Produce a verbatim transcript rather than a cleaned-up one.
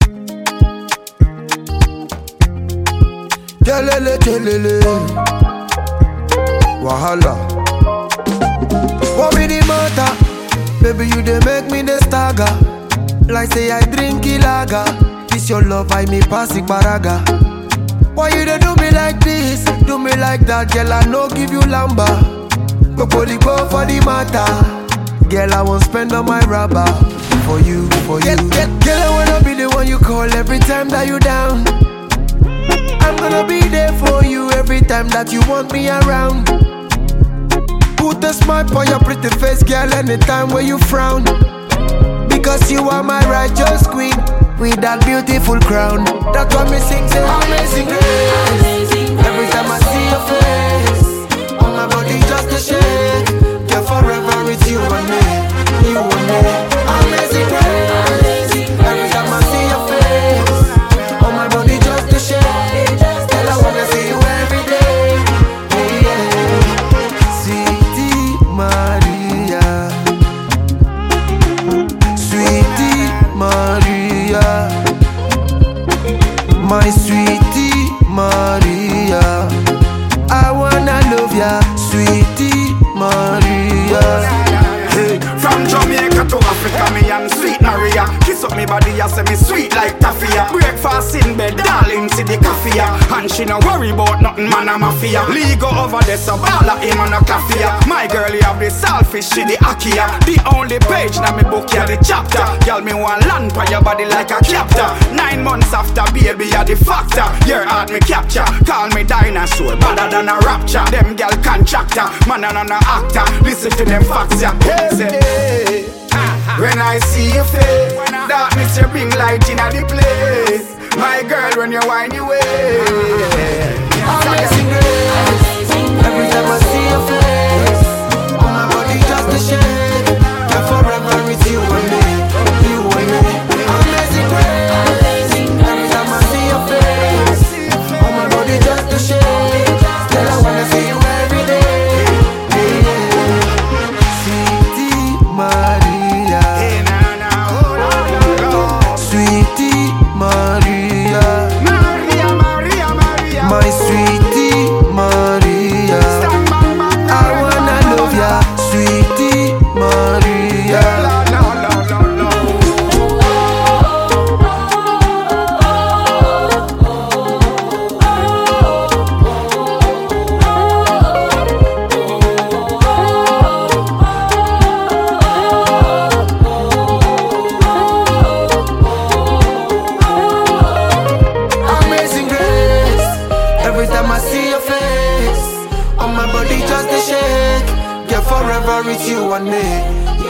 Kelele, kelele, wahala. What be the matter? Baby, you dey make me the stagger. Like say I drink lager. This your love, I me pass it paraga. Why you dey do me like this? Do me like that, girl, I no give you lamba. Go for the go for the matter. Girl, I won't spend all my rubber. For you, for you. Girl, girl, I wanna be the one you call every time that you down. I'm gonna be there for you every time that you want me around. Put a smile on your pretty face, girl, anytime when you frown. Because you are my righteous queen with that beautiful crown. That's why me sing, say amazing grace. Every time I see your face, all my body just a shake. Girl, forever it's you and me, you and me. Amazing grace. Every time I see your face, all my body just a shake. Girl, I wanna see you every day. Yeah, yeah. Sweetie Maria, Sweetie Maria, my sweetie Maria, I wanna love ya, sweetie Maria. Hey, from Jamaica to Africa, me and sweet Maria. Kiss up me body, I say me sweet like taffia. Breakfast in bed, darling, see the coffee. And she no worry about nothing, man, I'm a fear. Lee go over there, so all of him on a coffee. My girl, you have the selfish, she the akia. The only page now me book, ya the chapter. Girl, me want land for your body like a captor. Nine months after, baby, you the factor. Your heart me capture, call me dinosaur, better than a rapture. Them girl contractor, man and an actor. Listen to them facts, ya. Hey, say, when I see your face, darkness you bring light in the place. My girl, when you whine your way, Amazing grace. Every time I see your face, all my body just a shake. Girl, forever it's you and me, you and me. Amazing grace. Every time I see your face, all my body just a shake. Girl, I wanna see you every day. Yeah, yeah. Sweetie Maria, hey, nah, nah, oh, no, no. Sweetie Maria, Maria, Maria, Maria, my sweetie Maria. Stand back, back, I wanna love ya, sweetie Maria. no, no, no, no, no. Amazing grace. Every time I see your face, on my body just a shake. Girl, forever it's you and me,